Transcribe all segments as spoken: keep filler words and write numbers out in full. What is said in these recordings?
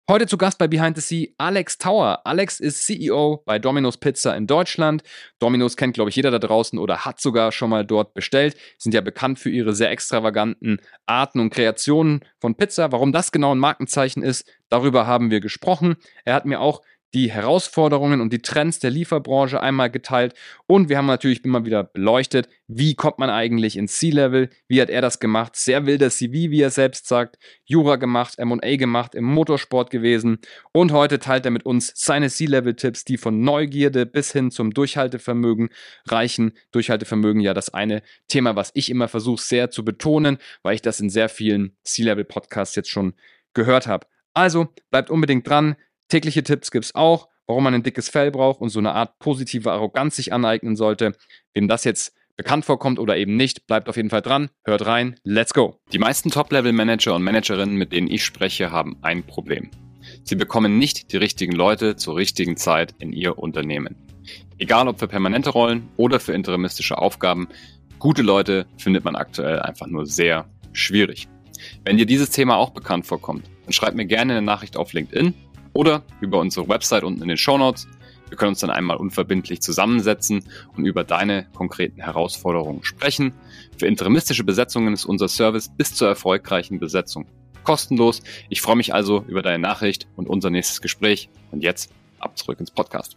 Heute zu Gast bei Behind the Sea Alex Tauer. Alex ist C E O bei Domino's Pizza in Deutschland. Domino's kennt, glaube ich, jeder da draußen oder hat sogar schon mal dort bestellt. Sind ja bekannt für ihre sehr extravaganten Arten und Kreationen von Pizza. Warum das genau ein Markenzeichen ist, darüber haben wir gesprochen. Er hat mir auch die Herausforderungen und die Trends der Lieferbranche einmal geteilt. Und wir haben natürlich immer wieder beleuchtet, wie kommt man eigentlich ins C-Level, wie hat er das gemacht, sehr wilder C V, wie er selbst sagt, Jura gemacht, M und A gemacht, im Motorsport gewesen. Und heute teilt er mit uns seine C-Level-Tipps, die von Neugierde bis hin zum Durchhaltevermögen reichen. Durchhaltevermögen ja das eine Thema, was ich immer versuche sehr zu betonen, weil ich das in sehr vielen C-Level-Podcasts jetzt schon gehört habe. Also bleibt unbedingt dran. Tägliche Tipps gibt es auch, warum man ein dickes Fell braucht und so eine Art positive Arroganz sich aneignen sollte. Wem das jetzt bekannt vorkommt oder eben nicht, bleibt auf jeden Fall dran, hört rein, let's go! Die meisten Top-Level-Manager und Managerinnen, mit denen ich spreche, haben ein Problem. Sie bekommen nicht die richtigen Leute zur richtigen Zeit in ihr Unternehmen. Egal ob für permanente Rollen oder für interimistische Aufgaben, gute Leute findet man aktuell einfach nur sehr schwierig. Wenn dir dieses Thema auch bekannt vorkommt, dann schreib mir gerne eine Nachricht auf LinkedIn oder über unsere Website unten in den Shownotes. Wir können uns dann einmal unverbindlich zusammensetzen und über deine konkreten Herausforderungen sprechen. Für interimistische Besetzungen ist unser Service bis zur erfolgreichen Besetzung kostenlos. Ich freue mich also über deine Nachricht und unser nächstes Gespräch. Und jetzt ab zurück ins Podcast.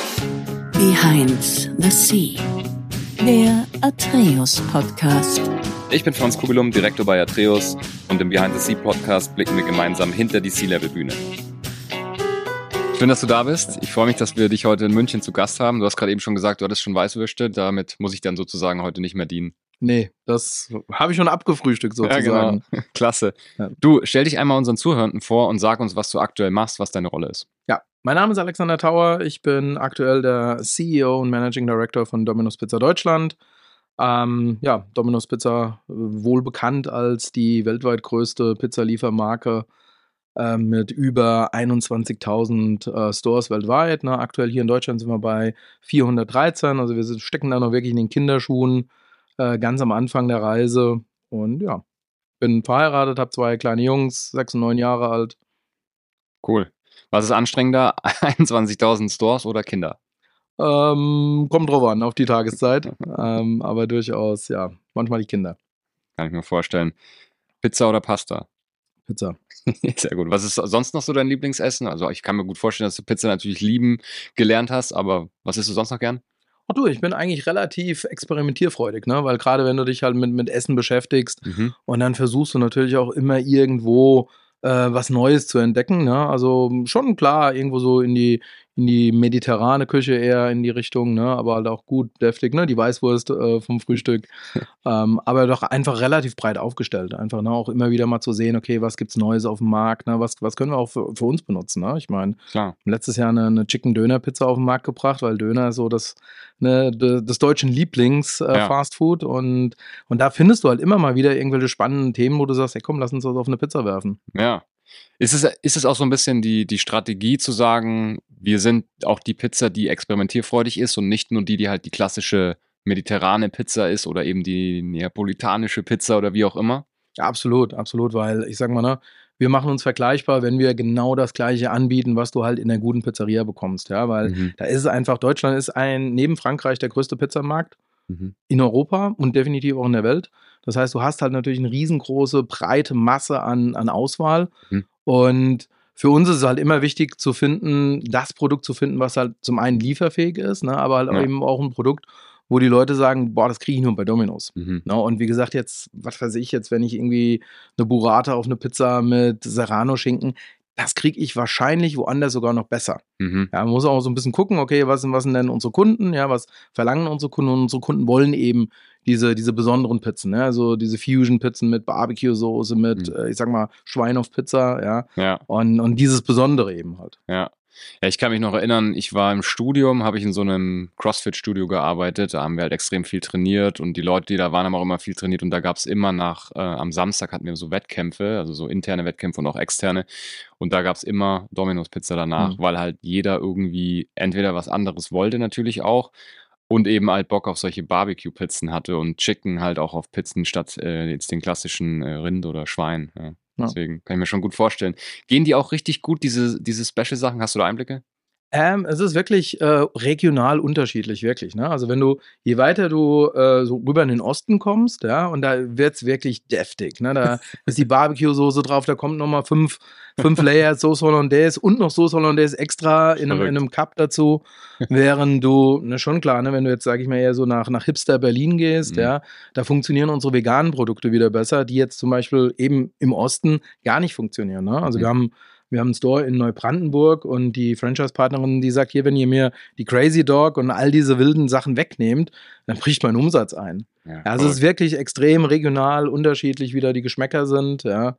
Behind the Sea, der Atreus Podcast. Ich bin Franz Kugelum, Direktor bei Atreus, und im Behind the Sea Podcast blicken wir gemeinsam hinter die C-Level-Bühne. Schön, dass du da bist. Ich freue mich, dass wir dich heute in München zu Gast haben. Du hast gerade eben schon gesagt, du hattest schon Weißwürste. Damit muss ich dann sozusagen heute nicht mehr dienen. Nee, das habe ich schon abgefrühstückt sozusagen. Ja, genau. Klasse. Ja. Du, stell dich einmal unseren Zuhörenden vor und sag uns, was du aktuell machst, was deine Rolle ist. Ja, mein Name ist Alexander Tauer. Ich bin aktuell der C E O und Managing Director von Domino's Pizza Deutschland. Ähm, ja, Domino's Pizza, wohl bekannt als die weltweit größte Pizzaliefermarke mit über einundzwanzigtausend äh, Stores weltweit. Ne? Aktuell hier in Deutschland sind wir bei vierhundertdreizehn, also wir stecken da noch wirklich in den Kinderschuhen, äh, ganz am Anfang der Reise. Und ja, bin verheiratet, habe zwei kleine Jungs, sechs und neun Jahre alt. Cool. Was ist anstrengender, einundzwanzigtausend Stores oder Kinder? Ähm, kommt drauf an, auf die Tageszeit, ähm, aber durchaus, ja, manchmal die Kinder. Kann ich mir vorstellen. Pizza oder Pasta? Pizza. Sehr gut. Was ist sonst noch so dein Lieblingsessen? Also ich kann mir gut vorstellen, dass du Pizza natürlich lieben gelernt hast, aber was isst du sonst noch gern? Ach du, ich bin eigentlich relativ experimentierfreudig, ne? Weil gerade wenn du dich halt mit, mit Essen beschäftigst mhm. und dann versuchst du natürlich auch immer irgendwo äh, was Neues zu entdecken, ne? Also schon klar, irgendwo so in die in die mediterrane Küche eher in die Richtung, ne, aber halt auch gut deftig, ne, die Weißwurst äh, vom Frühstück, ähm, aber doch einfach relativ breit aufgestellt, einfach, ne, auch immer wieder mal zu sehen, okay, was gibt's Neues auf dem Markt, ne, was, was können wir auch für, für uns benutzen, ne, ich meine, letztes Jahr eine, eine Chicken-Döner-Pizza auf den Markt gebracht, weil Döner ist so das, ne, de, des deutschen Lieblings-Fastfood äh, ja. und, und da findest du halt immer mal wieder irgendwelche spannenden Themen, wo du sagst, hey komm, lass uns das auf eine Pizza werfen. Ja. Ist es, ist es auch so ein bisschen die, die Strategie zu sagen, wir sind auch die Pizza, die experimentierfreudig ist und nicht nur die, die halt die klassische mediterrane Pizza ist oder eben die neapolitanische Pizza oder wie auch immer? Ja, absolut, absolut, weil ich sag mal, ne, wir machen uns vergleichbar, wenn wir genau das Gleiche anbieten, was du halt in der guten Pizzeria bekommst, ja, weil mhm. da ist es einfach, Deutschland ist ein, neben Frankreich der größte Pizzamarkt mhm. in Europa und definitiv auch in der Welt. Das heißt, du hast halt natürlich eine riesengroße, breite Masse an, an Auswahl mhm. und für uns ist es halt immer wichtig zu finden, das Produkt zu finden, was halt zum einen lieferfähig ist, ne, aber halt ja. eben auch ein Produkt, wo die Leute sagen, boah, das kriege ich nur bei Domino's. Mhm. Ne, und wie gesagt, jetzt, was weiß ich jetzt, wenn ich irgendwie eine Burrata auf eine Pizza mit Serrano-Schinken, das kriege ich wahrscheinlich woanders sogar noch besser. Mhm. Ja, man muss auch so ein bisschen gucken, okay, was sind, was sind denn unsere Kunden, ja, was verlangen unsere Kunden, und unsere Kunden wollen eben diese, diese besonderen Pizzen, ja, also diese Fusion-Pizzen mit Barbecue-Soße, mit, mhm. äh, ich sag mal, Schwein auf Pizza, ja, ja. Und, und dieses Besondere eben halt. Ja. Ja, ich kann mich noch erinnern, ich war im Studium, habe ich in so einem CrossFit-Studio gearbeitet, da haben wir halt extrem viel trainiert und die Leute, die da waren, haben auch immer viel trainiert und da gab es immer nach, äh, am Samstag hatten wir so Wettkämpfe, also so interne Wettkämpfe und auch externe und da gab es immer Domino's Pizza danach, mhm. weil halt jeder irgendwie entweder was anderes wollte natürlich auch und eben halt Bock auf solche Barbecue-Pizzen hatte und Chicken halt auch auf Pizzen statt äh, jetzt den klassischen äh, Rind oder Schwein, ja. Ja. Deswegen kann ich mir schon gut vorstellen. Gehen die auch richtig gut, diese, diese Special-Sachen? Hast du da Einblicke? Ähm, es ist wirklich äh, regional unterschiedlich, wirklich. Ne? Also wenn du, je weiter du äh, so rüber in den Osten kommst, ja, und da wird's wirklich deftig. Ne? Da ist die Barbecue-Soße drauf, da kommt nochmal fünf, fünf Layers Sauce Hollandaise und noch Sauce Hollandaise extra in einem, in einem Cup dazu. Während du, ne, schon klar, ne, wenn du jetzt, sage ich mal, eher so nach, nach Hipster Berlin gehst, Mhm. ja, da funktionieren unsere veganen Produkte wieder besser, die jetzt zum Beispiel eben im Osten gar nicht funktionieren. Ne? Also Mhm. wir haben Wir haben einen Store in Neubrandenburg und die Franchise-Partnerin, die sagt, hier, wenn ihr mir die Crazy Dog und all diese wilden Sachen wegnehmt, dann bricht mein Umsatz ein. Ja, Also es ist wirklich extrem regional unterschiedlich, wie da die Geschmäcker sind, ja.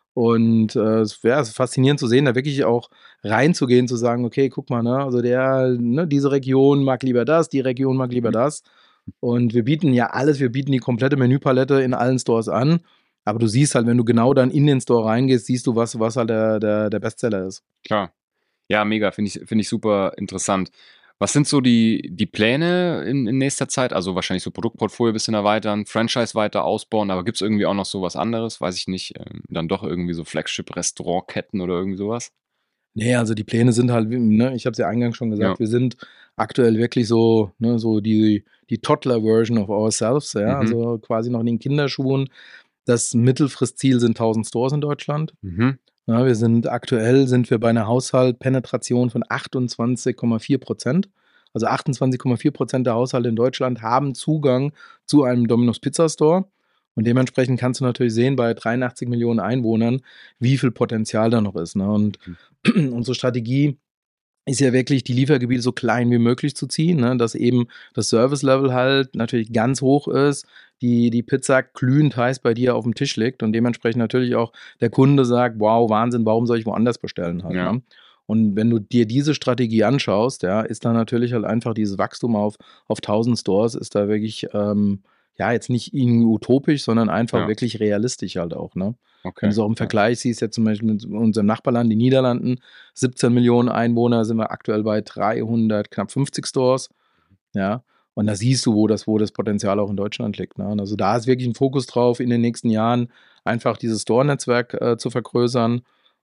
Und äh, es wäre faszinierend zu sehen, da wirklich auch reinzugehen, zu sagen, okay, guck mal, ne, also der, ne, diese Region mag lieber das, die Region mag lieber Mhm. das. Und wir bieten ja alles, wir bieten die komplette Menüpalette in allen Stores an. Aber du siehst halt, wenn du genau dann in den Store reingehst, siehst du, was, was halt der, der, der Bestseller ist. Klar. Ja, mega. Finde ich, finde ich super interessant. Was sind so die, die Pläne in, in nächster Zeit? Also wahrscheinlich so Produktportfolio ein bisschen erweitern, Franchise weiter ausbauen, aber gibt es irgendwie auch noch so was anderes? Weiß ich nicht. Ähm, dann doch irgendwie so Flagship-Restaurantketten oder irgendwie sowas? Nee, also die Pläne sind halt, ne, ich habe es ja eingangs schon gesagt, Ja. wir sind aktuell wirklich so, ne, so die, die Toddler-Version of ourselves, ja, Mhm. also quasi noch in den Kinderschuhen. Das Mittelfristziel sind tausend Stores in Deutschland. Mhm. Ja, wir sind aktuell sind wir bei einer Haushaltpenetration von achtundzwanzig Komma vier Prozent. Also achtundzwanzig Komma vier Prozent der Haushalte in Deutschland haben Zugang zu einem Domino's Pizza Store. Und dementsprechend kannst du natürlich sehen, bei dreiundachtzig Millionen Einwohnern, wie viel Potenzial da noch ist. Ne? Und unsere Strategie ist ja wirklich, die Liefergebiete so klein wie möglich zu ziehen, ne? Dass eben das Service-Level halt natürlich ganz hoch ist, die, die Pizza glühend heiß bei dir auf dem Tisch liegt und dementsprechend natürlich auch der Kunde sagt, wow, Wahnsinn, warum soll ich woanders bestellen halt, Ja. ne? Und wenn du dir diese Strategie anschaust, ja, ist da natürlich halt einfach dieses Wachstum auf, auf tausend Stores, ist da wirklich, ähm, ja, jetzt nicht irgendwie utopisch, sondern einfach Ja. wirklich realistisch halt auch, ne? Wenn Okay. du es auch im Ja. Vergleich siehst, jetzt zum Beispiel mit unserem Nachbarland, die Niederlanden, siebzehn Millionen Einwohner, sind wir aktuell bei dreihundert, knapp fünfzig Stores, ja. Und da siehst du, wo das, wo das Potenzial auch in Deutschland liegt, ne? Und also da ist wirklich ein Fokus drauf, in den nächsten Jahren einfach dieses Store-Netzwerk äh, zu vergrößern.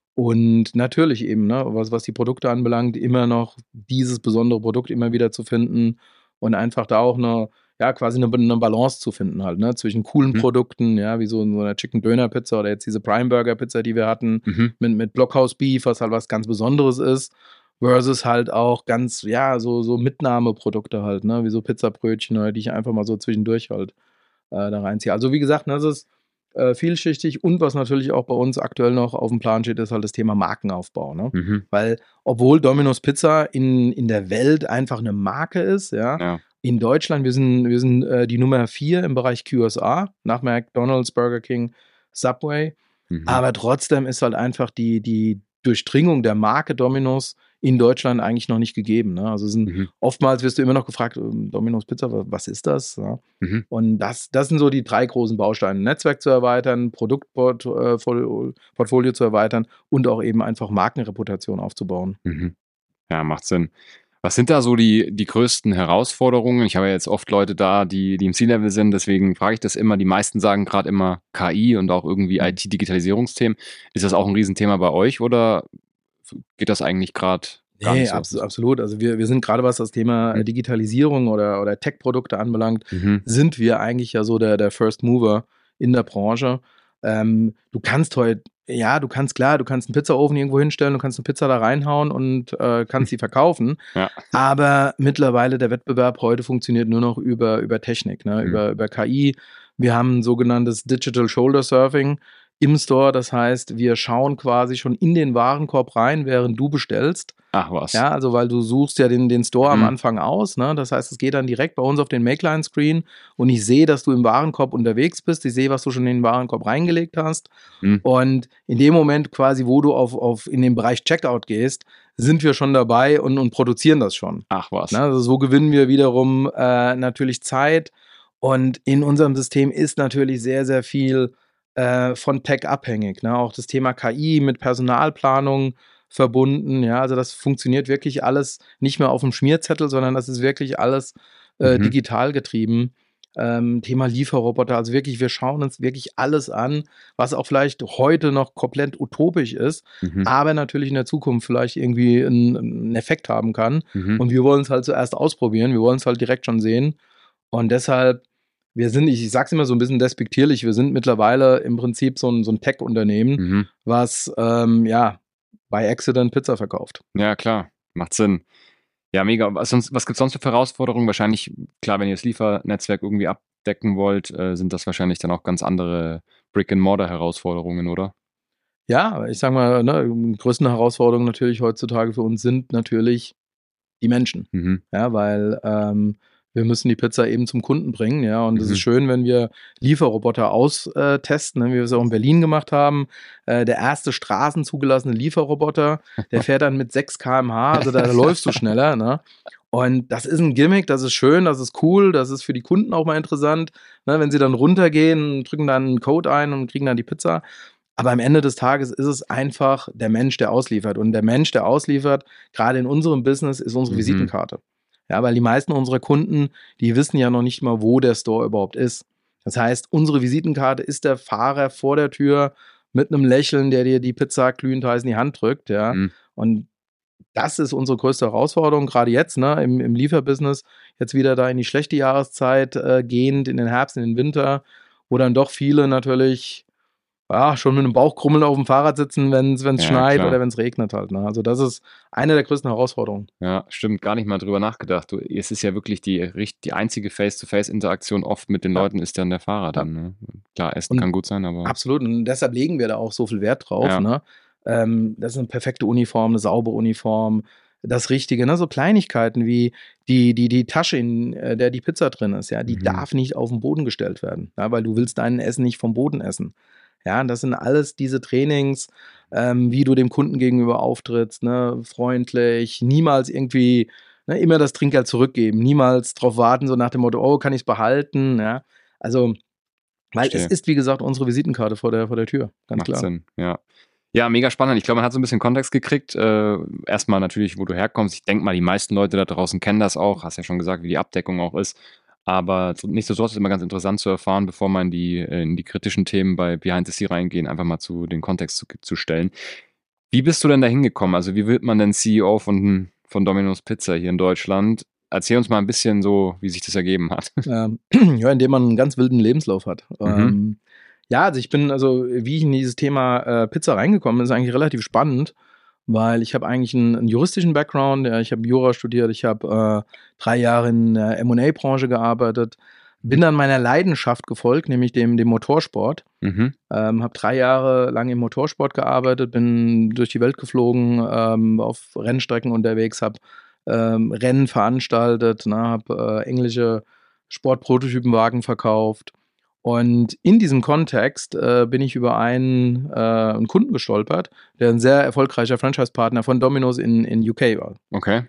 Und natürlich eben, ne, was, was die Produkte anbelangt, immer noch dieses besondere Produkt immer wieder zu finden und einfach da auch eine, ja, quasi eine, eine Balance zu finden halt, ne, zwischen coolen Mhm. Produkten, ja, wie so, so eine Chicken Döner Pizza oder jetzt diese Prime Burger Pizza, die wir hatten, Mhm. mit, mit Blockhouse Beef, was halt was ganz Besonderes ist, versus halt auch ganz, ja, so, so Mitnahmeprodukte halt, ne, wie so Pizzabrötchen, oder die ich einfach mal so zwischendurch halt äh, da reinziehe. Also wie gesagt, ne, das ist äh, vielschichtig und was natürlich auch bei uns aktuell noch auf dem Plan steht, ist halt das Thema Markenaufbau, ne? Mhm. Weil obwohl Domino's Pizza in, in der Welt einfach eine Marke ist, ja, Ja. in Deutschland, wir sind, wir sind äh, die Nummer vier im Bereich Q S R, nach McDonald's, Burger King, Subway. Mhm. Aber trotzdem ist halt einfach die, die Durchdringung der Marke Domino's in Deutschland eigentlich noch nicht gegeben. Ne? Also es sind, Mhm. oftmals wirst du immer noch gefragt, ähm, Domino's Pizza, wa- was ist das? Ja? Mhm. Und das, das sind so die drei großen Bausteine. Netzwerk zu erweitern, Produktportfolio Portfolio zu erweitern und auch eben einfach Markenreputation aufzubauen. Mhm. Ja, macht Sinn. Was sind da so die, die größten Herausforderungen? Ich habe ja jetzt oft Leute da, die, die im C-Level sind, deswegen frage ich das immer. Die meisten sagen gerade immer K I und auch irgendwie I T-Digitalisierungsthemen. Ist das auch ein Riesenthema bei euch oder geht das eigentlich gerade gar Nee, nicht so? abs absolut. Also wir, wir sind gerade, was das Thema Mhm. Digitalisierung oder, oder Tech-Produkte anbelangt, Mhm. sind wir eigentlich ja so der, der First Mover in der Branche. Ähm, du kannst heute, ja, du kannst klar, du kannst einen Pizzaofen irgendwo hinstellen, du kannst eine Pizza da reinhauen und äh, kannst sie verkaufen. Ja. Aber mittlerweile der Wettbewerb heute funktioniert nur noch über, über Technik, ne? Mhm. über, über K I. Wir haben ein sogenanntes Digital Shoulder Surfing im Store. Das heißt, wir schauen quasi schon in den Warenkorb rein, während du bestellst. Ach was. Ja, also weil du suchst ja den, den Store Mhm. am Anfang aus, ne? Das heißt, es geht dann direkt bei uns auf den Make-Line-Screen und ich sehe, dass du im Warenkorb unterwegs bist. Ich sehe, was du schon in den Warenkorb reingelegt hast. Mhm. Und in dem Moment quasi, wo du auf, auf in den Bereich Checkout gehst, sind wir schon dabei und, und produzieren das schon. Ach was. Ne? Also so gewinnen wir wiederum äh, natürlich Zeit. Und in unserem System ist natürlich sehr, sehr viel äh, von Tech abhängig. Ne? Auch das Thema K I mit Personalplanung verbunden. Ja, also das funktioniert wirklich alles nicht mehr auf dem Schmierzettel, sondern das ist wirklich alles äh, Mhm. digital getrieben. Ähm, Thema Lieferroboter, also wirklich, wir schauen uns wirklich alles an, was auch vielleicht heute noch komplett utopisch ist, Mhm. aber natürlich in der Zukunft vielleicht irgendwie einen, einen Effekt haben kann. Mhm. Und wir wollen es halt zuerst ausprobieren, wir wollen es halt direkt schon sehen. Und deshalb, wir sind, ich, ich sag's immer so ein bisschen despektierlich, wir sind mittlerweile im Prinzip so ein, so ein Tech-Unternehmen, Mhm. was ähm, ja bei Accident Pizza verkauft. Ja, klar, macht Sinn. Ja, mega. Was, sonst, was gibt es sonst für Herausforderungen? Wahrscheinlich, klar, wenn ihr das Liefernetzwerk irgendwie abdecken wollt, äh, sind das wahrscheinlich dann auch ganz andere Brick-and-Mortar-Herausforderungen, oder? Ja, ich sag mal, ne, die größten Herausforderungen natürlich heutzutage für uns sind natürlich die Menschen. Mhm. Ja, weil ähm, wir müssen die Pizza eben zum Kunden bringen, ja, und es Mhm. ist schön, wenn wir Lieferroboter austesten, ne, wie wir es auch in Berlin gemacht haben. Äh, der erste straßenzugelassene Lieferroboter, der fährt dann mit sechs Kilometer pro Stunde, also da, da läufst du schneller, ne? Und das ist ein Gimmick, das ist schön, das ist cool, das ist für die Kunden auch mal interessant, ne, wenn sie dann runtergehen, drücken dann einen Code ein und kriegen dann die Pizza. Aber am Ende des Tages ist es einfach der Mensch, der ausliefert. Und der Mensch, der ausliefert, gerade in unserem Business, ist unsere Mhm. Visitenkarte. Ja, weil die meisten unserer Kunden, die wissen ja noch nicht mal, wo der Store überhaupt ist. Das heißt, unsere Visitenkarte ist der Fahrer vor der Tür mit einem Lächeln, der dir die Pizza glühend heiß in die Hand drückt. Ja. Mhm. Und das ist unsere größte Herausforderung, gerade jetzt, ne, im, im Lieferbusiness, jetzt wieder da in die schlechte Jahreszeit äh, gehend, in den Herbst, in den Winter, wo dann doch viele natürlich ja, schon mit einem Bauchkrummeln auf dem Fahrrad sitzen, wenn es Ja, schneit klar. oder wenn es regnet halt. Ne? Also das ist eine der größten Herausforderungen. Ja, stimmt, gar nicht mal drüber nachgedacht. Du, es ist ja wirklich die, richt- die einzige Face-to-Face-Interaktion oft mit den Ja. Leuten ist dann der Fahrer Ja. dann. Ne? Klar, Essen Und kann gut sein, aber Absolut. Und deshalb legen wir da auch so viel Wert drauf. Ja. Ne? Ähm, das ist eine perfekte Uniform, eine saubere Uniform, das Richtige. Ne? So Kleinigkeiten wie die, die, die Tasche, in äh, der die Pizza drin ist, ja, die Mhm. darf nicht auf den Boden gestellt werden, ja, weil du willst dein Essen nicht vom Boden essen. Ja, das sind alles diese Trainings, ähm, wie du dem Kunden gegenüber auftrittst, ne? Freundlich, niemals irgendwie, ne, immer das Trinkgeld zurückgeben, niemals drauf warten, so nach dem Motto, oh, kann ich es behalten, ja. Also, weil Verstehe. es ist, wie gesagt, unsere Visitenkarte vor der, vor der Tür, ganz Macht klar. Sinn, ja. Ja, mega spannend. Ich glaube, man hat so ein bisschen Kontext gekriegt. Äh, erstmal natürlich, wo du herkommst. Ich denke mal, die meisten Leute da draußen kennen das auch. Hast ja schon gesagt, wie die Abdeckung auch ist. Aber nichtsdestotrotz ist es immer ganz interessant zu erfahren, bevor man die, äh, in die kritischen Themen bei Behind the Sea reingehen, einfach mal zu den Kontext zu, zu stellen. Wie bist du denn da hingekommen? Also wie wird man denn C E O von, von Domino's Pizza hier in Deutschland? Erzähl uns mal ein bisschen so, wie sich das ergeben hat. Ähm, ja, indem man einen ganz wilden Lebenslauf hat. Mhm. Ähm, ja, also ich bin, also wie ich in dieses Thema äh, Pizza reingekommen bin, ist eigentlich relativ spannend, weil ich habe eigentlich einen, einen juristischen Background. Ja, ich habe Jura studiert, ich habe äh, drei Jahre in der M und A-Branche gearbeitet, bin dann meiner Leidenschaft gefolgt, nämlich dem, dem Motorsport. Mhm. Ähm, habe drei Jahre lang im Motorsport gearbeitet, bin durch die Welt geflogen, ähm, auf Rennstrecken unterwegs, habe ähm, Rennen veranstaltet, ne, habe äh, englische Sportprototypenwagen verkauft. Und in diesem Kontext äh, bin ich über einen, äh, einen Kunden gestolpert, der ein sehr erfolgreicher Franchise-Partner von Domino's in, in U K war. Okay.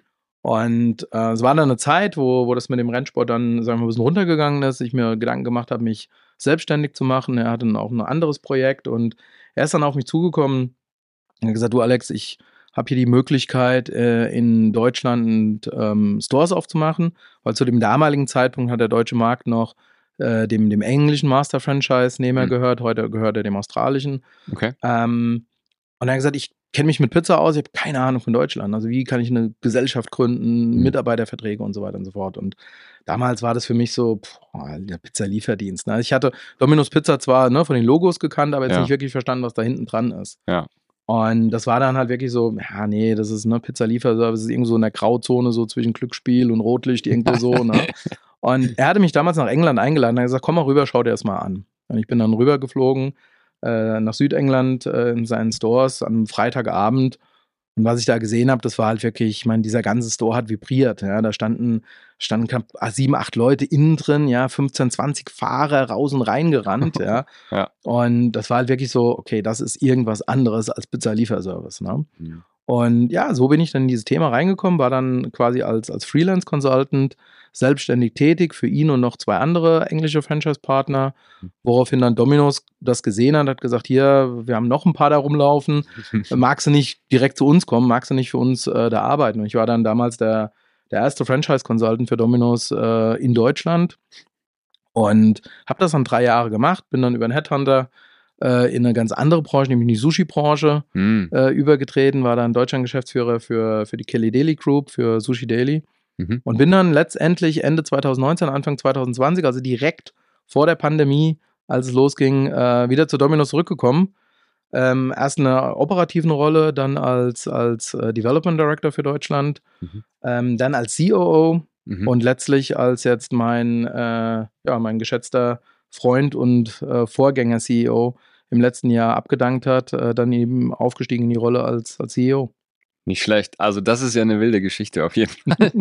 Und äh, es war dann eine Zeit, wo, wo das mit dem Rennsport dann, sagen wir mal, ein bisschen runtergegangen ist. Ich mir Gedanken gemacht habe, mich selbstständig zu machen. Er hatte dann auch ein anderes Projekt und er ist dann auf mich zugekommen und hat gesagt, du Alex, ich habe hier die Möglichkeit, äh, in Deutschland ähm, Stores aufzumachen, weil zu dem damaligen Zeitpunkt hat der deutsche Markt noch äh, dem, dem englischen Master-Franchise-Nehmer Mhm. gehört, heute gehört er dem australischen. Okay. Ähm, und er hat gesagt, ich kenne mich mit Pizza aus, ich habe keine Ahnung von Deutschland. Also wie kann ich eine Gesellschaft gründen, Mhm. Mitarbeiterverträge und so weiter und so fort. Und damals war das für mich so, pff, der Pizza-Lieferdienst. Ne? Ich hatte Domino's Pizza zwar ne, von den Logos gekannt, aber jetzt Ja. nicht wirklich verstanden, was da hinten dran ist. Ja. Und das war dann halt wirklich so, ja, nee, das ist ne Pizza-Lieferservice, ist irgendwo so in der Grauzone, so zwischen Glücksspiel und Rotlicht, irgendwo so, ne? Und er hatte mich damals nach England eingeladen, er hat gesagt, komm mal rüber, schau dir das mal an. Und ich bin dann rüber geflogen äh, nach Südengland äh, in seinen Stores an einem Freitagabend. Und was ich da gesehen habe, das war halt wirklich, ich meine, dieser ganze Store hat vibriert. Ja, da standen, standen knapp sieben, acht Leute innen drin, ja, fünfzehn, zwanzig Fahrer raus und rein gerannt, ja. Ja. Und das war halt wirklich so, okay, das ist irgendwas anderes als Pizza-Lieferservice, ne? Mhm. Und ja, so bin ich dann in dieses Thema reingekommen, war dann quasi als, als Freelance-Consultant selbstständig tätig für ihn und noch zwei andere englische Franchise-Partner, woraufhin dann Domino's das gesehen hat, hat gesagt, hier, wir haben noch ein paar da rumlaufen, magst du nicht direkt zu uns kommen, magst du nicht für uns äh, da arbeiten? Und ich war dann damals der, der erste Franchise-Consultant für Domino's äh, in Deutschland Und habe das dann drei Jahre gemacht, bin dann über einen Headhunter äh, in eine ganz andere Branche, nämlich in die Sushi-Branche Mhm. äh, übergetreten, war dann Deutschland-Geschäftsführer für, für die Kelly Daily Group, für Sushi Daily. Mhm. Und bin dann letztendlich Ende zwanzig neunzehn, Anfang zwanzig zwanzig, also direkt vor der Pandemie, als es losging, äh, wieder zu Domino's zurückgekommen. Ähm, erst in einer operativen Rolle, dann als, als äh, Development Director für Deutschland, Mhm. ähm, dann als C O O Mhm. und letztlich als jetzt mein, äh, ja, mein geschätzter Freund und äh, Vorgänger-C E O im letzten Jahr abgedankt hat, äh, dann eben aufgestiegen in die Rolle als, als C E O. Nicht schlecht. Also das ist ja eine wilde Geschichte auf jeden Fall.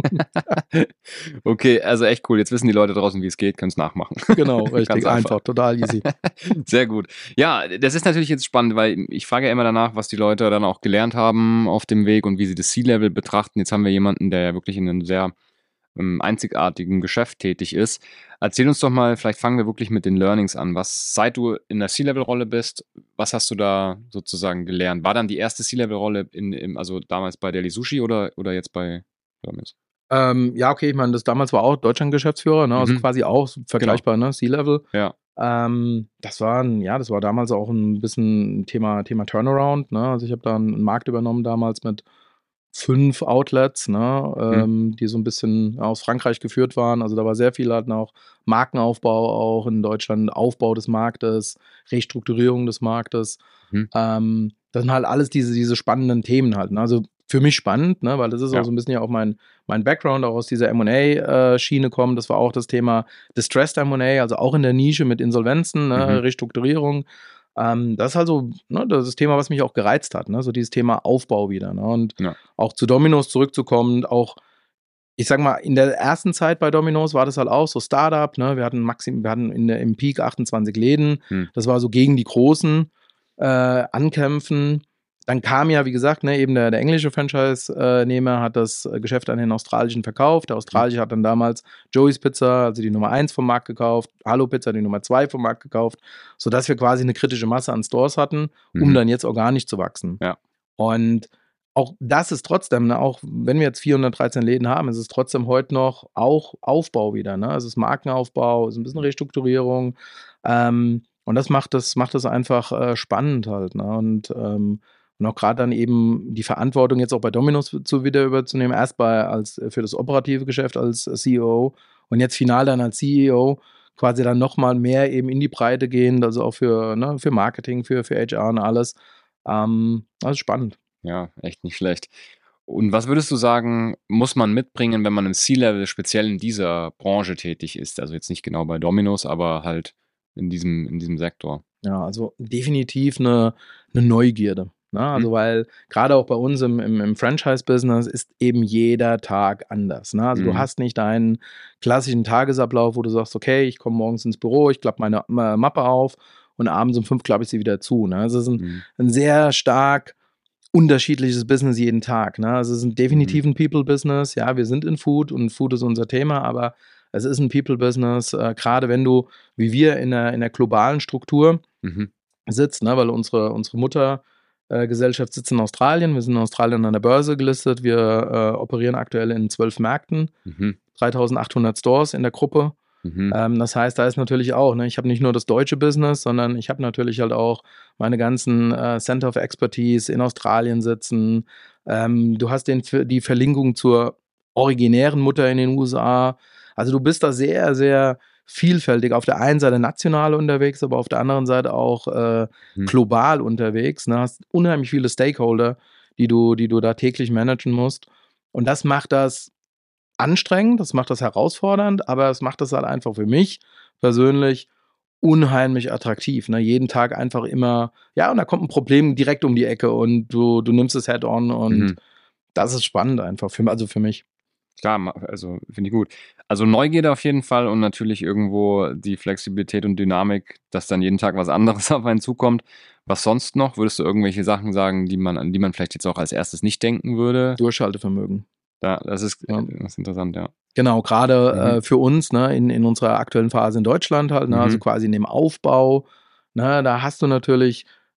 Okay, also echt cool. Jetzt wissen die Leute draußen, wie es geht, können es nachmachen. Genau, richtig, Ganz einfach, total easy. Sehr gut. Ja, das ist natürlich jetzt spannend, weil ich frage ja immer danach, was die Leute dann auch gelernt haben auf dem Weg und wie sie das C-Level betrachten. Jetzt haben wir jemanden, der ja wirklich in einem sehr ähm, einzigartigen Geschäft tätig ist. Erzähl uns doch mal, vielleicht fangen wir wirklich mit den Learnings an. Was, seit du in der C-Level-Rolle bist, was hast du da sozusagen gelernt? War dann die erste C-Level-Rolle in, im, also damals bei Daily Sushi oder, oder jetzt bei Domino's? Ähm, ja, okay, ich meine, das damals war auch Deutschland-Geschäftsführer, ne? Also Mhm. quasi auch vergleichbar, ne? C-Level. Ja. Ähm, das war ein, ja, das war damals auch ein bisschen Thema, Thema Turnaround, ne? Also ich habe da einen Markt übernommen damals mit fünf Outlets, ne? Ähm, die so ein bisschen aus Frankreich geführt waren. Also da war sehr viel halt noch Markenaufbau auch in Deutschland, Aufbau des Marktes, Restrukturierung des Marktes. Mhm. Ähm, das sind halt alles diese, diese spannenden Themen halt. Ne? Also für mich spannend, ne? Weil das ist Ja. auch so ein bisschen ja auch mein, mein Background, auch aus dieser M und A-Schiene kommt. Das war auch das Thema Distressed M und A, also auch in der Nische mit Insolvenzen, ne? Mhm. Restrukturierung. Ähm, das ist halt so, ne, das ist das Thema, was mich auch gereizt hat, ne? So dieses Thema Aufbau wieder. Ne? Und Ja. auch zu Domino's zurückzukommen, auch, ich sag mal, in der ersten Zeit bei Domino's war das halt auch so Startup, ne? Wir hatten maxim, wir hatten in der, im Peak achtundzwanzig Läden, Hm. das war so gegen die Großen äh, ankämpfen. Dann kam ja, wie gesagt, ne, eben der, der englische Franchise-Nehmer hat das Geschäft an den australischen verkauft. Der australische hat dann damals Joey's Pizza, also die Nummer eins vom Markt gekauft, Hallo Pizza, die Nummer zwei vom Markt gekauft, sodass wir quasi eine kritische Masse an Stores hatten, um Mhm. dann jetzt organisch zu wachsen. Ja. Und auch das ist trotzdem, ne, auch wenn wir jetzt vierhundertdreizehn Läden haben, ist es trotzdem heute noch auch Aufbau wieder. Ne? Es ist Markenaufbau, es ist ein bisschen Restrukturierung. Ähm, und das macht das, macht das einfach äh, spannend halt. Ne? Und, ähm, und auch gerade dann eben die Verantwortung jetzt auch bei Domino's zu wieder überzunehmen, erst bei als für das operative Geschäft als C E O und jetzt final dann als C E O, quasi dann nochmal mehr eben in die Breite gehend, also auch für, ne, für Marketing, für, für H R und alles. Ähm, das ist spannend. Ja, echt nicht schlecht. Und was würdest du sagen, muss man mitbringen, wenn man im C-Level speziell in dieser Branche tätig ist? Also jetzt nicht genau bei Domino's, aber halt in diesem, in diesem Sektor. Ja, also definitiv eine, eine Neugierde. Ne? Also, Mhm. weil gerade auch bei uns im, im, im Franchise-Business ist eben jeder Tag anders. Ne? Also, Mhm. du hast nicht deinen klassischen Tagesablauf, wo du sagst, okay, ich komme morgens ins Büro, ich klappe meine äh, Mappe auf und abends um fünf klappe ich sie wieder zu. Ne? Also, es ist ein, Mhm. ein sehr stark unterschiedliches Business jeden Tag. Ne? Also, es ist ein definitiv ein People-Business. Ja, wir sind in Food und Food ist unser Thema, aber es ist ein People-Business, äh, gerade wenn du, wie wir, in der, in der globalen Struktur Mhm. sitzt, ne? Weil unsere, unsere Muttergesellschaft sitzt in Australien. Wir sind in Australien an der Börse gelistet. Wir äh, operieren aktuell in zwölf Märkten, Mhm. dreitausendachthundert Stores in der Gruppe. Mhm. Ähm, das heißt, da ist natürlich auch, ne, ich habe nicht nur das deutsche Business, sondern ich habe natürlich halt auch meine ganzen äh, Center of Expertise in Australien sitzen. Ähm, du hast den, die Verlinkung zur originären Mutter in den U S A. Also du bist da sehr, sehr vielfältig. Auf der einen Seite national unterwegs, aber auf der anderen Seite auch äh, Mhm. global unterwegs. Ne? Hast unheimlich viele Stakeholder, die du, die du da täglich managen musst. Und das macht das anstrengend, das macht das herausfordernd, aber es macht das halt einfach für mich persönlich unheimlich attraktiv. Ne? Jeden Tag einfach immer, ja, und da kommt ein Problem direkt um die Ecke und du, du nimmst es head-on und Mhm. das ist spannend einfach, für, also für mich. Klar, ma- also finde ich gut. Also Neugierde auf jeden Fall und natürlich irgendwo die Flexibilität und Dynamik, dass dann jeden Tag was anderes auf einen zukommt. Was sonst noch? Würdest du irgendwelche Sachen sagen, die man, an die man vielleicht jetzt auch als erstes nicht denken würde? Durchhaltevermögen. Da, das ist, Ja. das ist interessant, ja. Genau, gerade Mhm. äh, für uns, ne, in, in unserer aktuellen Phase in Deutschland halt, ne, also Mhm. quasi in dem Aufbau, ne, da hast du natürlich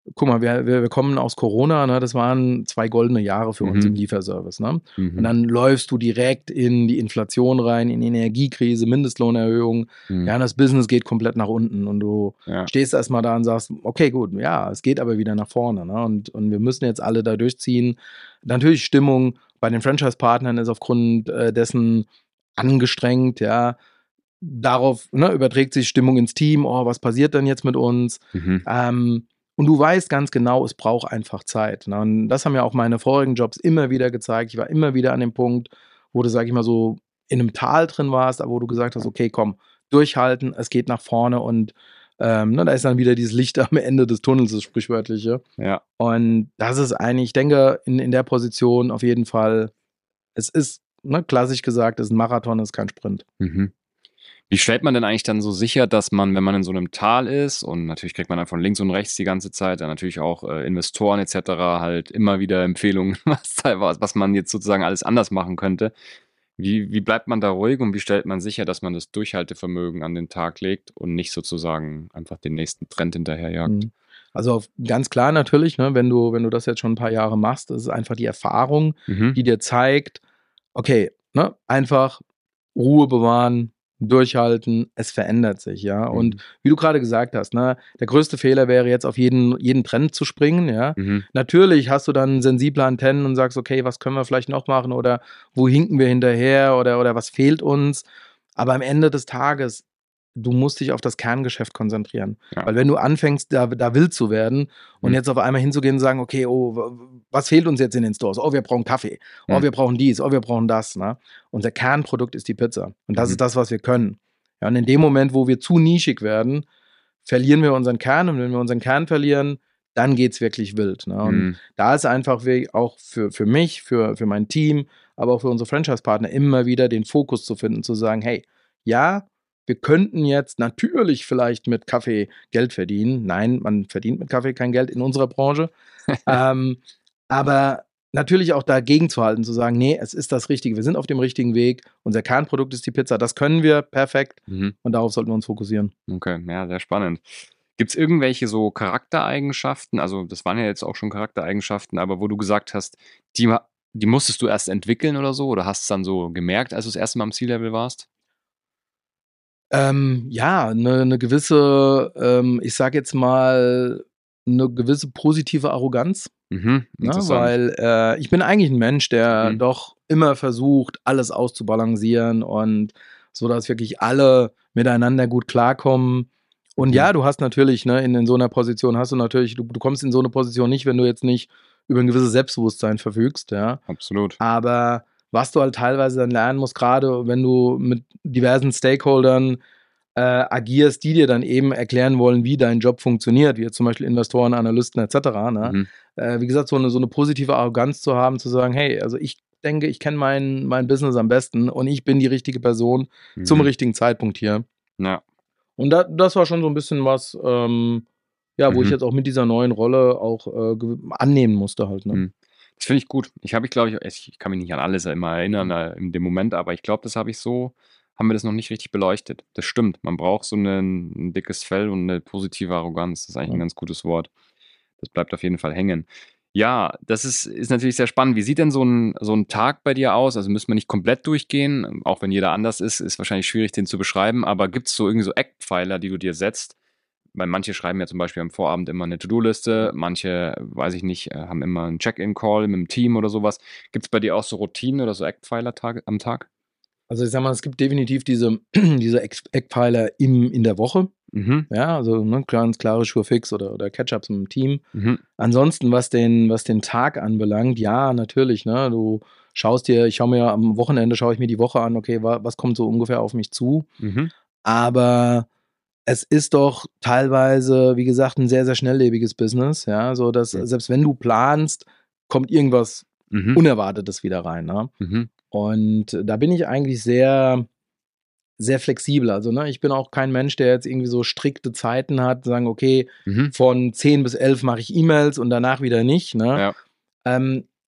guck mal, wir, wir, wir kommen aus Corona, ne? Das waren zwei goldene Jahre für Mhm. uns im Lieferservice. Ne? Mhm. Und dann läufst du direkt in die Inflation rein, in die Energiekrise, Mindestlohnerhöhung. Mhm. Ja, und das Business geht komplett nach unten und du Ja. stehst erstmal da und sagst, okay, gut, ja, es geht aber wieder nach vorne. Ne? Und, und wir müssen jetzt alle da durchziehen. Natürlich Stimmung bei den Franchise-Partnern ist aufgrund äh, dessen angestrengt, ja. Darauf ne, überträgt sich Stimmung ins Team, oh, was passiert denn jetzt mit uns? Mhm. Ähm, und du weißt ganz genau, es braucht einfach Zeit. Ne? Und das haben ja auch meine vorigen Jobs immer wieder gezeigt. Ich war immer wieder an dem Punkt, wo du, sag ich mal so, in einem Tal drin warst, aber wo du gesagt hast, okay, komm, durchhalten, es geht nach vorne und ähm, ne, da ist dann wieder dieses Licht am Ende des Tunnels, das Sprichwörtliche. Ja. Und das ist eigentlich, ich denke, in, in der Position auf jeden Fall, es ist, ne, klassisch gesagt, es ist ein Marathon, es ist kein Sprint. Mhm. Wie stellt man denn eigentlich dann so sicher, dass man, wenn man in so einem Tal ist und natürlich kriegt man dann von links und rechts die ganze Zeit, dann natürlich auch äh, Investoren et cetera halt immer wieder Empfehlungen, was, was man jetzt sozusagen alles anders machen könnte. Wie, wie bleibt man da ruhig und wie stellt man sicher, dass man das Durchhaltevermögen an den Tag legt und nicht sozusagen einfach den nächsten Trend hinterherjagt? Mhm. Also auf, ganz klar natürlich, ne, wenn du, wenn du das jetzt schon ein paar Jahre machst, das ist einfach die Erfahrung, Mhm. die dir zeigt, okay, ne, einfach Ruhe bewahren, durchhalten, es verändert sich, ja. Und Mhm. wie du gerade gesagt hast, ne, der größte Fehler wäre jetzt auf jeden, jeden Trend zu springen, ja. Mhm. Natürlich hast du dann sensible Antennen und sagst, okay, was können wir vielleicht noch machen oder wo hinken wir hinterher oder, oder was fehlt uns. Aber am Ende des Tages, du musst dich auf das Kerngeschäft konzentrieren. Ja. Weil wenn du anfängst, da, da wild zu werden und Mhm. jetzt auf einmal hinzugehen und sagen, okay, oh, w- was fehlt uns jetzt in den Stores? Oh, wir brauchen Kaffee. Oh, Mhm. wir brauchen dies. Oh, wir brauchen das. Ne? Unser Kernprodukt ist die Pizza. Und das Mhm. ist das, was wir können. Ja, und in dem Moment, wo wir zu nischig werden, verlieren wir unseren Kern. Und wenn wir unseren Kern verlieren, dann geht es wirklich wild. Ne? Und Mhm. da ist einfach wie- auch für, für mich, für, für mein Team, aber auch für unsere Franchise-Partner immer wieder den Fokus zu finden, zu sagen, hey, ja, wir könnten jetzt natürlich vielleicht mit Kaffee Geld verdienen. Nein, man verdient mit Kaffee kein Geld in unserer Branche. ähm, aber natürlich auch dagegen zu halten, zu sagen, nee, es ist das Richtige. Wir sind auf dem richtigen Weg. Unser Kernprodukt ist die Pizza. Das können wir perfekt. Mhm. Und darauf sollten wir uns fokussieren. Okay, ja, sehr spannend. Gibt es irgendwelche so Charaktereigenschaften, also das waren ja jetzt auch schon Charaktereigenschaften, aber wo du gesagt hast, die, ma- die musstest du erst entwickeln oder so, oder hast es dann so gemerkt, als du das erste Mal am C-Level warst? Ähm, ja, eine ne gewisse, ähm, ich sage jetzt mal, eine gewisse positive Arroganz. Mhm, Ne? interessant. Weil äh, ich bin eigentlich ein Mensch, der Mhm. doch immer versucht, alles auszubalancieren und so, dass wirklich alle miteinander gut klarkommen. Und Mhm. ja, du hast natürlich, ne, in, in so einer Position hast du natürlich, du, du kommst in so eine Position nicht, wenn du jetzt nicht über ein gewisses Selbstbewusstsein verfügst, ja. Absolut. Aber was du halt teilweise dann lernen musst, gerade wenn du mit diversen Stakeholdern äh, agierst, die dir dann eben erklären wollen, wie dein Job funktioniert, wie jetzt zum Beispiel Investoren, Analysten et cetera. Ne? Mhm. Äh, wie gesagt, so eine, so eine positive Arroganz zu haben, zu sagen, hey, also ich denke, ich kenne mein, mein Business am besten und ich bin die richtige Person zum Mhm. richtigen Zeitpunkt hier. Ja. Und da, das war schon so ein bisschen was, ähm, ja, wo Mhm. ich jetzt auch mit dieser neuen Rolle auch äh, ge- annehmen musste halt. Ne? Mhm. Das finde ich gut. Ich habe ich, glaube ich, ich kann mich nicht an alles immer erinnern äh, in dem Moment, aber ich glaube, das habe ich so, haben wir das noch nicht richtig beleuchtet. Das stimmt. Man braucht so einen, ein dickes Fell und eine positive Arroganz. Das ist eigentlich ein Ja. ganz gutes Wort. Das bleibt auf jeden Fall hängen. Ja, das ist, ist natürlich sehr spannend. Wie sieht denn so ein, so ein Tag bei dir aus? Also müssen wir nicht komplett durchgehen, auch wenn jeder anders ist, ist wahrscheinlich schwierig, den zu beschreiben, aber gibt es so irgendwie so Eckpfeiler, die du dir setzt? Weil manche schreiben ja zum Beispiel am Vorabend immer eine To-Do-Liste, manche, weiß ich nicht, äh, haben immer einen Check-in-Call mit dem Team oder sowas. Gibt es bei dir auch so Routinen oder so Eckpfeiler Tag, am Tag? Also ich sag mal, es gibt definitiv diese, diese Eck- Eckpfeiler im, in der Woche. Mhm, Ja, also ne, ganz klare Sure Fix oder, oder Catch-ups im Team. mhm, Ansonsten, was den, was den Tag anbelangt, ja, natürlich, ne, du schaust dir, ich schaue mir am Wochenende, schaue ich mir die Woche an, okay, wa, was kommt so ungefähr auf mich zu? mhm, Aber es ist doch teilweise, wie gesagt, ein sehr, sehr schnelllebiges Business, ja, so dass mhm, selbst wenn du planst, kommt irgendwas mhm, Unerwartetes wieder rein, ne? mhm, Und da bin ich eigentlich sehr, sehr flexibel. Also, ne, ich bin auch kein Mensch, der jetzt irgendwie so strikte Zeiten hat, sagen, okay, mhm, von zehn bis elf mache ich E-Mails und danach wieder nicht, ne? ja, Ähm,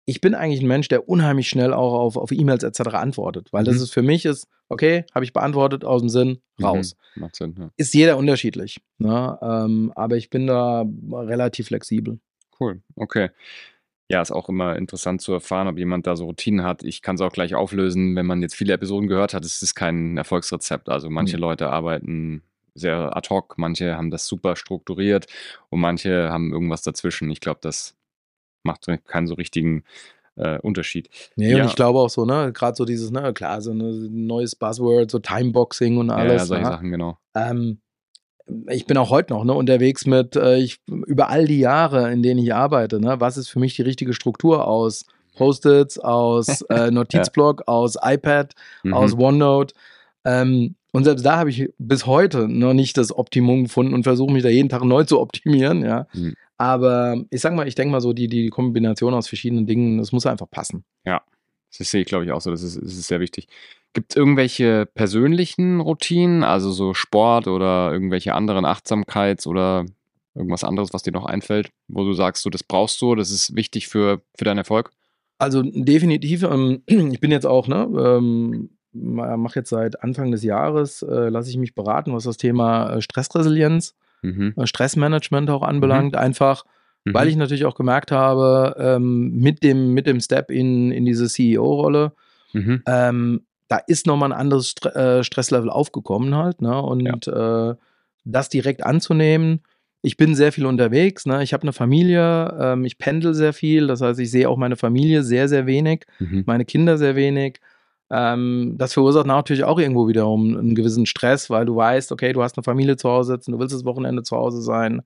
ich bin eigentlich ein Mensch, der unheimlich schnell auch auf, auf E-Mails et cetera antwortet, weil Mhm. das ist für mich ist, okay, habe ich beantwortet, aus dem Sinn, raus. Mhm. Macht Sinn, ja. Ist jeder unterschiedlich, ne? Ähm, aber ich bin da relativ flexibel. Cool, okay. Ja, ist auch immer interessant zu erfahren, ob jemand da so Routinen hat. Ich kann es auch gleich auflösen, wenn man jetzt viele Episoden gehört hat, es ist kein Erfolgsrezept. Also manche Mhm. Leute arbeiten sehr ad hoc, manche haben das super strukturiert und manche haben irgendwas dazwischen. Ich glaube, das macht so keinen so richtigen äh, Unterschied. Nee, und Ja, ich glaube auch so, ne, gerade so dieses, ne, klar, so ein neues Buzzword, so Timeboxing und ja, alles, solche ne? Sachen, genau. Ähm, ich bin auch heute noch, ne, unterwegs mit, äh, ich, über all die Jahre, in denen ich arbeite, ne, was ist für mich die richtige Struktur aus Post-its, aus äh, Notizblock, aus iPad, aus Mhm. OneNote. Ähm, und selbst da habe ich bis heute noch nicht das Optimum gefunden und versuche mich da jeden Tag neu zu optimieren, ja. Mhm. Aber ich sag mal, ich denke mal so, die, die Kombination aus verschiedenen Dingen, das muss einfach passen. Ja, das sehe ich, glaube ich, auch so. Das ist, das ist sehr wichtig. Gibt es irgendwelche persönlichen Routinen, also so Sport oder irgendwelche anderen Achtsamkeits- oder irgendwas anderes, was dir noch einfällt, wo du sagst, so, das brauchst du, das ist wichtig für, für deinen Erfolg? Also definitiv, ähm, ich bin jetzt auch, ne, ähm, mache jetzt seit Anfang des Jahres, äh, lasse ich mich beraten, was das Thema äh, Stressresilienz, Mhm. äh, Stressmanagement auch anbelangt. Einfach, weil Mhm. ich natürlich auch gemerkt habe, ähm, mit dem, mit dem Step in, in diese C E O-Rolle, Mhm. ähm, da ist nochmal ein anderes Stre äh, Stresslevel aufgekommen halt, ne? Und äh, das direkt anzunehmen. Ich bin sehr viel unterwegs, ne? Ich habe eine Familie, ähm, ich pendel sehr viel, das heißt, ich sehe auch meine Familie sehr, sehr wenig, Mhm. meine Kinder sehr wenig. Ähm, das verursacht natürlich auch irgendwo wiederum einen gewissen Stress, weil du weißt, okay, du hast eine Familie zu Hause sitzen, du willst das Wochenende zu Hause sein.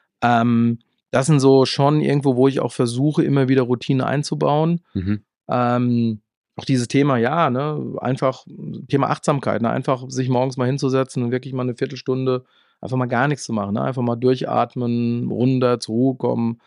Ähm, das sind so schon irgendwo, wo ich auch versuche, immer wieder Routinen einzubauen. Mhm. Ähm, auch dieses Thema, ja, ne, einfach Thema Achtsamkeit, ne, einfach sich morgens mal hinzusetzen und wirklich mal eine Viertelstunde einfach mal gar nichts zu machen, ne, einfach mal durchatmen, runter, zur Ruhe kommen.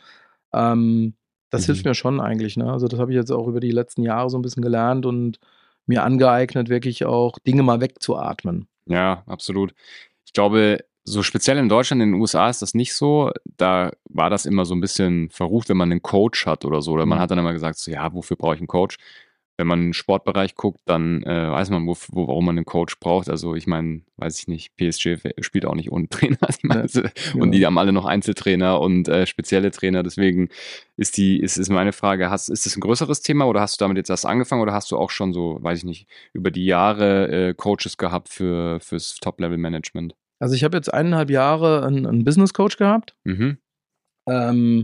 Ähm, das hilft Mhm. mir schon eigentlich, ne? Also, das habe ich jetzt auch über die letzten Jahre so ein bisschen gelernt und mir angeeignet, wirklich auch Dinge mal wegzuatmen. Ja, absolut. Ich glaube, so speziell in Deutschland, in den U S A ist das nicht so. Da war das immer so ein bisschen verrucht, wenn man einen Coach hat oder so. Oder man Mhm. hat dann immer gesagt, so, ja, wofür brauche ich einen Coach? Wenn man in den Sportbereich guckt, dann äh, weiß man, wo, wo, warum man einen Coach braucht. Also ich meine, weiß ich nicht, P S G spielt auch nicht ohne Trainer. Also ich meine, Ne, so- und genau. die haben alle noch Einzeltrainer und äh, spezielle Trainer. Deswegen ist die, ist, ist meine Frage, hast, ist das ein größeres Thema oder hast du damit jetzt erst angefangen oder hast du auch schon so, weiß ich nicht, über die Jahre äh, Coaches gehabt für, fürs Top-Level-Management? Also, ich habe jetzt eineinhalb Jahre einen 'n Business Coach gehabt. Mhm. Ähm,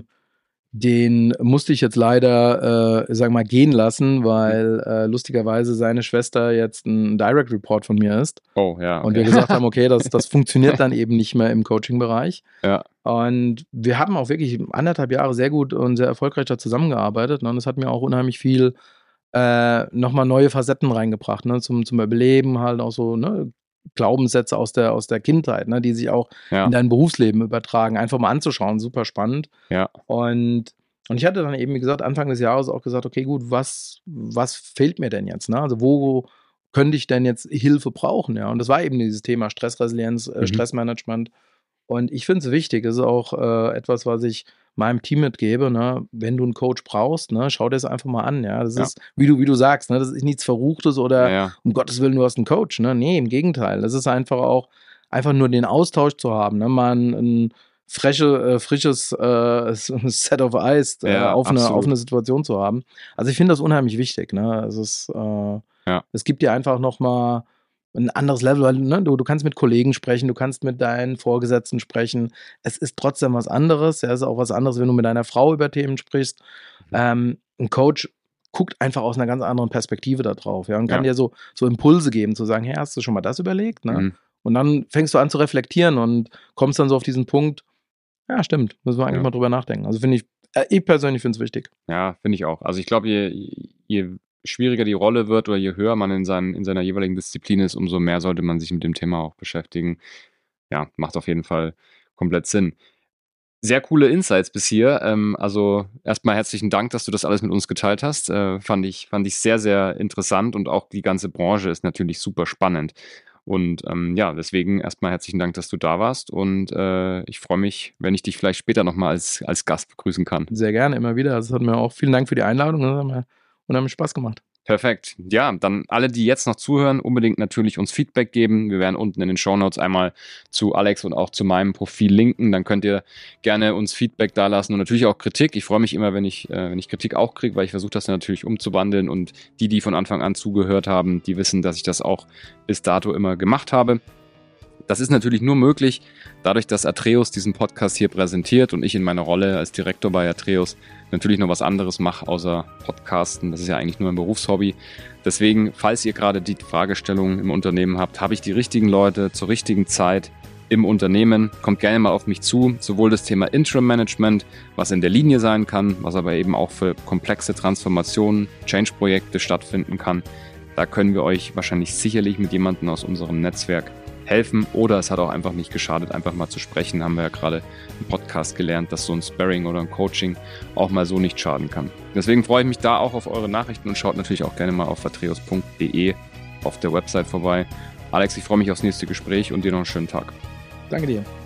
den musste ich jetzt leider, äh, sagen wir mal, gehen lassen, weil äh, lustigerweise seine Schwester jetzt ein Direct Report von mir ist Oh, ja, und okay. wir gesagt haben, okay, das, das funktioniert dann eben nicht mehr im Coaching-Bereich. Ja. Und wir haben auch wirklich anderthalb Jahre sehr gut und sehr erfolgreich da zusammengearbeitet. Ne? Und es hat mir auch unheimlich viel äh, nochmal neue Facetten reingebracht, ne? Zum, zum Überleben, halt auch so, ne? Glaubenssätze aus der, aus der Kindheit, ne? Die sich auch Ja. in dein Berufsleben übertragen. Einfach mal anzuschauen, super spannend. Ja. Und, und ich hatte dann eben, wie gesagt, Anfang des Jahres auch gesagt, okay, gut, was, was fehlt mir denn jetzt? Ne? Also wo könnte ich denn jetzt Hilfe brauchen? Ja? Und das war eben dieses Thema Stressresilienz, äh, Mhm. Stressmanagement. Und ich finde es wichtig, es ist auch äh, etwas, was ich meinem Team mitgebe, ne? Wenn du einen Coach brauchst, ne, schau dir das einfach mal an, ja. Das Ja. ist, wie du, wie du sagst, ne, das ist nichts Verruchtes oder Ja, ja. um Gottes Willen, du hast einen Coach, ne? Nee, im Gegenteil. Das ist einfach auch, einfach nur den Austausch zu haben, ne? Mal ein, ein frische, äh, frisches äh, Set of Eyes äh, Ja, auf, eine, auf absolut. eine Situation zu haben. Also ich finde das unheimlich wichtig, ne? Es ist, äh, Ja. es gibt dir einfach nochmal ein anderes Level, weil ne, du, du kannst mit Kollegen sprechen, du kannst mit deinen Vorgesetzten sprechen. Es ist trotzdem was anderes. Ja, es ist auch was anderes, wenn du mit deiner Frau über Themen sprichst. Mhm. Ähm, ein Coach guckt einfach aus einer ganz anderen Perspektive da drauf, ja, und kann Ja. dir so, so Impulse geben, zu sagen, hey, hast du schon mal das überlegt? Ne? Mhm. Und dann fängst du an zu reflektieren und kommst dann so auf diesen Punkt, ja, stimmt, müssen wir eigentlich Ja. mal drüber nachdenken. Also finde ich, äh, ich persönlich finde es wichtig. Ja, finde ich auch. Also ich glaube, je, je schwieriger die Rolle wird oder je höher man in, seinen, in seiner jeweiligen Disziplin ist, umso mehr sollte man sich mit dem Thema auch beschäftigen. Ja, macht auf jeden Fall komplett Sinn. Sehr coole Insights bis hier. Ähm, also erstmal herzlichen Dank, dass du das alles mit uns geteilt hast. Äh, fand ich, fand ich sehr, sehr interessant und auch die ganze Branche ist natürlich super spannend. Und ähm, ja, deswegen erstmal herzlichen Dank, dass du da warst und äh, ich freue mich, wenn ich dich vielleicht später nochmal als, als Gast begrüßen kann. Sehr gerne, immer wieder. Also es hat mir auch vielen Dank für die Einladung. Das hat mir unheimlich Spaß gemacht. Perfekt. Ja, dann alle, die jetzt noch zuhören, unbedingt natürlich uns Feedback geben. Wir werden unten in den Shownotes einmal zu Alex und auch zu meinem Profil linken. Dann könnt ihr gerne uns Feedback dalassen und natürlich auch Kritik. Ich freue mich immer, wenn ich, äh, wenn ich Kritik auch kriege, weil ich versuche das natürlich umzuwandeln und die, die von Anfang an zugehört haben, die wissen, dass ich das auch bis dato immer gemacht habe. Das ist natürlich nur möglich, dadurch, dass Atreus diesen Podcast hier präsentiert und ich in meiner Rolle als Direktor bei Atreus natürlich noch was anderes mache, außer Podcasten. Das ist ja eigentlich nur ein Berufshobby. Deswegen, falls ihr gerade die Fragestellung im Unternehmen habt, habe ich die richtigen Leute zur richtigen Zeit im Unternehmen. Kommt gerne mal auf mich zu. Sowohl das Thema Interim Management, was in der Linie sein kann, was aber eben auch für komplexe Transformationen, Change-Projekte stattfinden kann. Da können wir euch wahrscheinlich sicherlich mit jemandem aus unserem Netzwerk helfen, oder es hat auch einfach nicht geschadet, einfach mal zu sprechen. Haben wir ja gerade im Podcast gelernt, dass so ein Sparring oder ein Coaching auch mal so nicht schaden kann. Deswegen freue ich mich da auch auf eure Nachrichten und schaut natürlich auch gerne mal auf atreus punkt de auf der Website vorbei. Alex, ich freue mich aufs nächste Gespräch und dir noch einen schönen Tag. Danke dir.